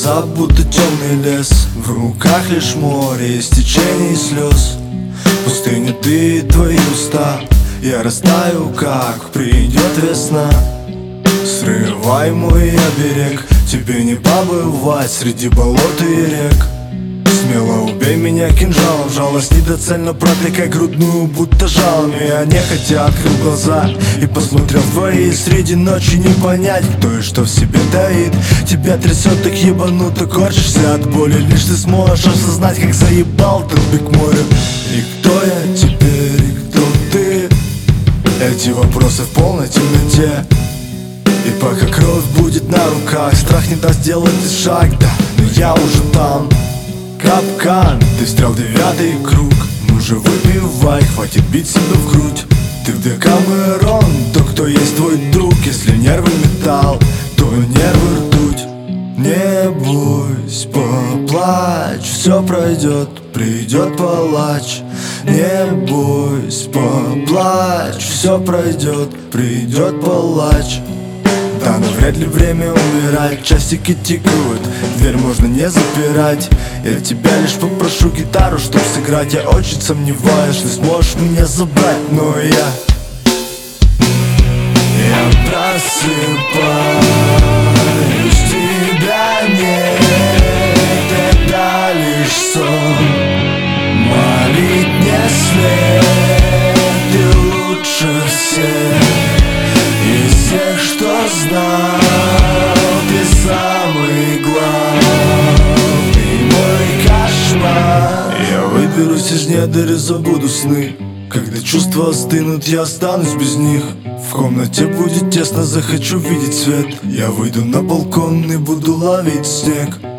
глаза, будто темный лес. В руках лишь море из течений и слез. Пустыня ты и твои уста. Я растаю, как придет весна. Срывай мой оберег, тебе не побывать среди болот и рек. Смело убей меня кинжалом, жалость недоцельно протыкай грудную, будто жалами. Я нехотя открыл глаза и посмотрел в твои. Среди ночи не понять, кто и что в себе таит. Тебя трясет так ебануто, корчишься от боли. Лишь ты сможешь осознать, как заебал этот бег моря. И кто я теперь, и кто ты? Эти вопросы в полной темноте. И пока кровь будет на руках, страх не даст сделать и шаг. Да, но я уже там. Капкан, ты встрял 9-й круг. Ну же выпивай, хватит бить себя в грудь. Ты в Декамерон, то кто есть твой друг. Если нервы металл, то нервы ртуть. Не бойся, поплачь, все пройдет, придет палач. Не бойся, поплачь, все пройдет, придет палач. Да, но вряд ли время умирать, часики тикают, дверь можно не запирать. Я тебя лишь попрошу гитару, чтоб сыграть. Я очень сомневаюсь, что сможешь меня забрать, но я просыпаюсь, тебя нет, это лишь сон. Молить не след, ты лучше всех. Из всех, что знал, ты самый главный мой кошмар. Я выберусь из недр и забуду сны. Когда чувства остынут, я останусь без них. В комнате будет тесно, захочу видеть свет. Я выйду на балкон и буду ловить снег.